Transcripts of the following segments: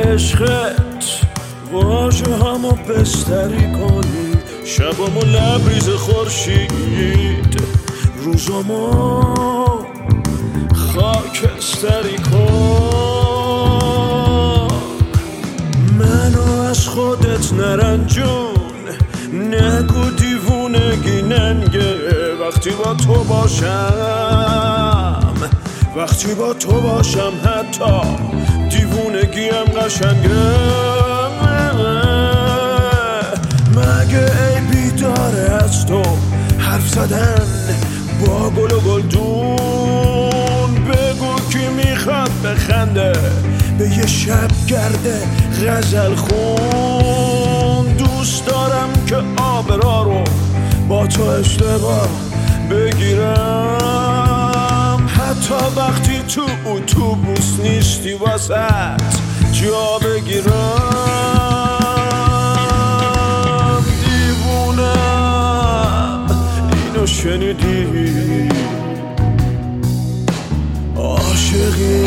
عشقت واجه همو بستری کنی، شبامو لبریز خورشید، روزامو خاکستری کن. منو از خودت نرنجون، نگو دیوونگی ننگه. وقتی با تو باشم، وقتی با تو باشم حتی دیوونگیم قشنگه. مگه عیبی داره از تو حرف زدن با گل و گلدون؟ بگو کی میخواد بخنده به یه شب گرده غزل خون. دوست دارم که آبرا رو با تو اشتباه بگیرم، حتی وقتی تو اتوبوس نیستی واسط جا بگیرم. دیوونم اینو شنیدی؟ عاشقی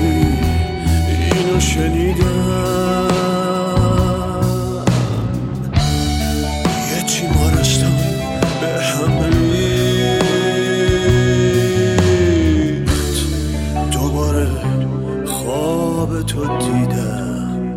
اینو شنیدم. یه تیمارستان به هم ریخت، دوباره خواب تو دیدم.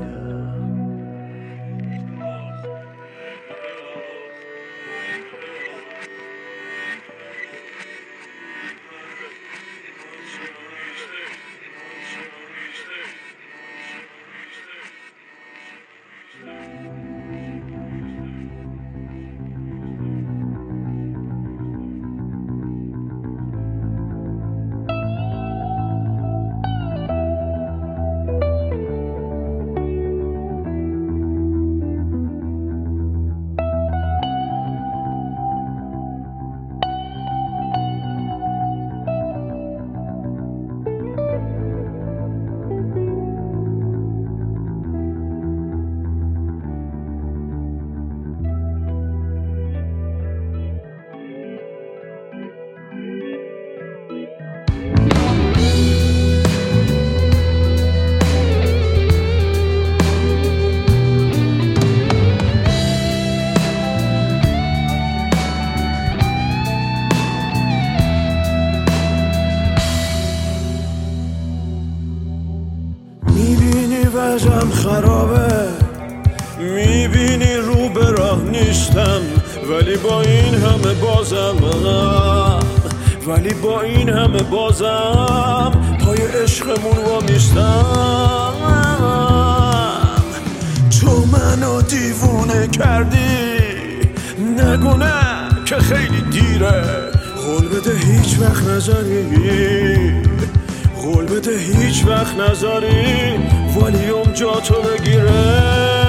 وضعم خرابه، میبینی رو به راه نیستم، ولی با این همه بازم پای عشقمون وامیستم. تو منو دیوونه کردی، نگو نه که خیلی دیره. قول بده هیچ وقت نذاری والیوم جا تو بگیره.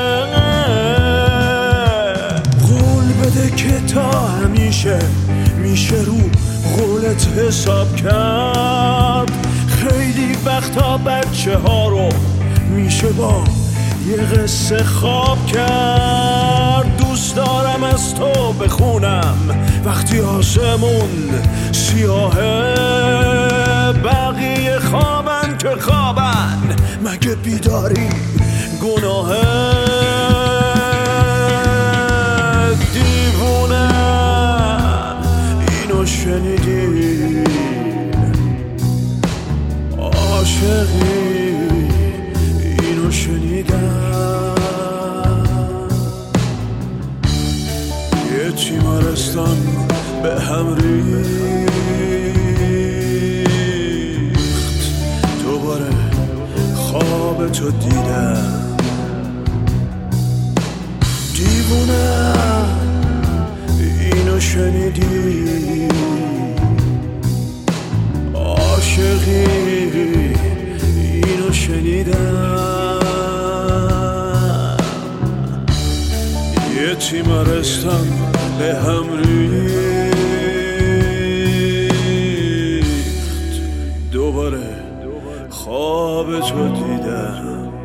قول بده که تا همیشه میشه رو قولت حساب کرد. خیلی وقتا بچه ها رو میشه با یه قصه خواب کرد. دوست دارم از تو بخونم وقتی آسمون سیاهه، بقیه خوابن که خوابن، مگه بیداری گناهه؟ دیوونم اینو شنیدی؟ عاشقی اینو شنیدم. یه تیمارستان به هم ریخت، دوباره خواب تو دیدم. دیوونم اینو شنیدی؟ عاشقی اینو شنیدم. یه تیمارستان به هم ریخت، دوباره خواب تو دیدم.